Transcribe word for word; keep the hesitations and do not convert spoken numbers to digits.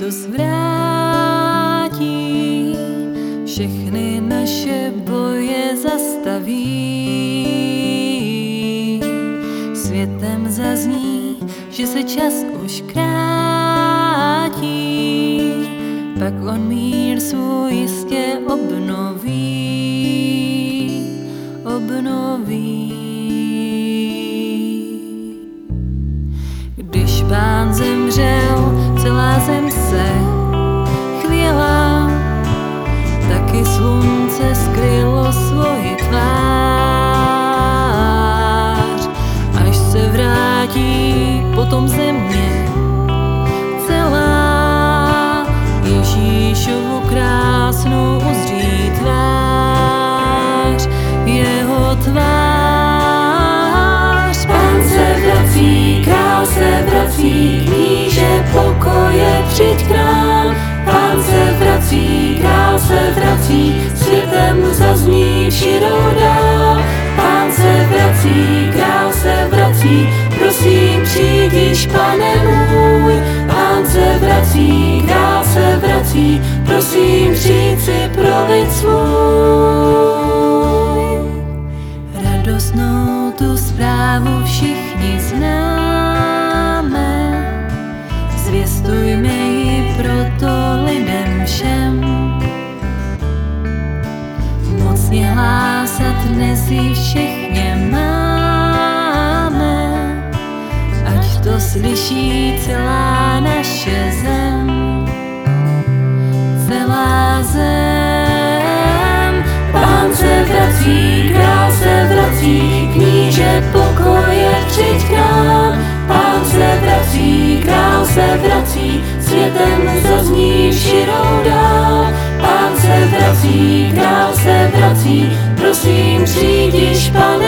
Kristus vrátí, všechny naše boje zastaví. Světem zazní, že se čas už krátí, pak on mír svůj jistě obnoví, obnoví. Když Pán zemřel, celá zem se chvěla, taky slunce skrylo svoji tvář. Až se vrátí potom země celá, Ježíšovu krásnou uzří tvář, jeho tvář. Pán se vrací, král se vrací, kníže pokoje přijď k nám. Pán se vrací, král se vrací, světem zazní široda. Pán se vrací, král se vrací, prosím přijdiš, Pane můj. Pán se vrací, král se vrací, prosím přijď si pro lid svůj. Radostnou tu zprávu všichni známe, zvěstujme ji proto lidem všem. Mocně hlásat dnes ji všichni máme, ať to slyší celá naše zem, celá zem. Pán se vrací, král se vrací, kníže pokoje přijď k nám. Pán se vrací, král se vrací, světem zazní široda. Pán se vrací, král se vrací, prosím přijdiš, Pane